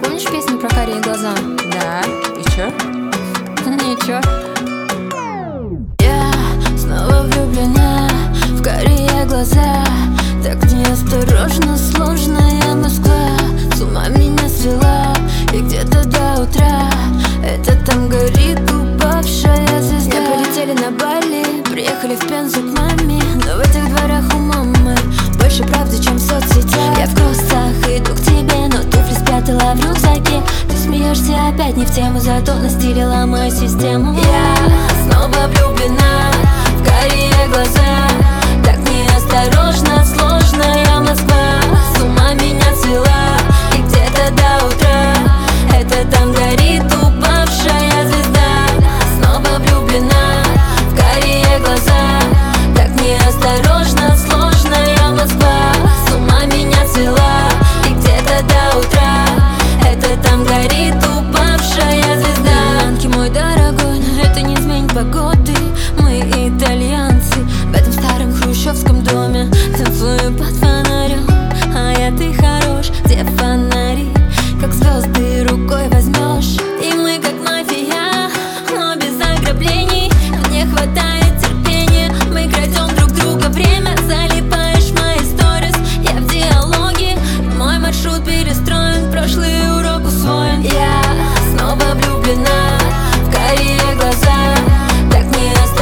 Помнишь песню про карие глаза? Да, и чё? Ничего. Я снова влюблена в карие глаза. Так неосторожно, сложная Москва с ума меня свела. И где-то до утра это там горит упавшая звезда. Мы полетели на Бали, приехали в Пензу к маме, но в этих дворах у мамы больше правды, чем в соцсетях. Я в кроссах иду к тебе, но туфли спрятала в рюкзаке. Ты смеешься опять не в тему, зато настилила мою систему. Я снова влюблена в карие глаза. Так неосторожно, сложная Москва с ума меня свела. И где-то до утра это там горит упавшая звезда. Снова влюблена в карие глаза. Так неосторожно, сложная Москва с ума меня свела. И где-то до утра это там горит упавшая звезда. Янки, мой дорогой, но это не изменит погоды. Мы итальянцы в этом старом хрущевском доме. Танцую под фонарем, а я ты хорош. Где фонари, как звезды рукой возьмешь. И мы как мафия, но без ограблений. Не хватает терпения, мы крадем друг друга время. Залипаешь в мои сторис, я в диалоге. Мой маршрут перестроен, прошлый урок усвоен. Я снова влюблена в карие глаза. Так не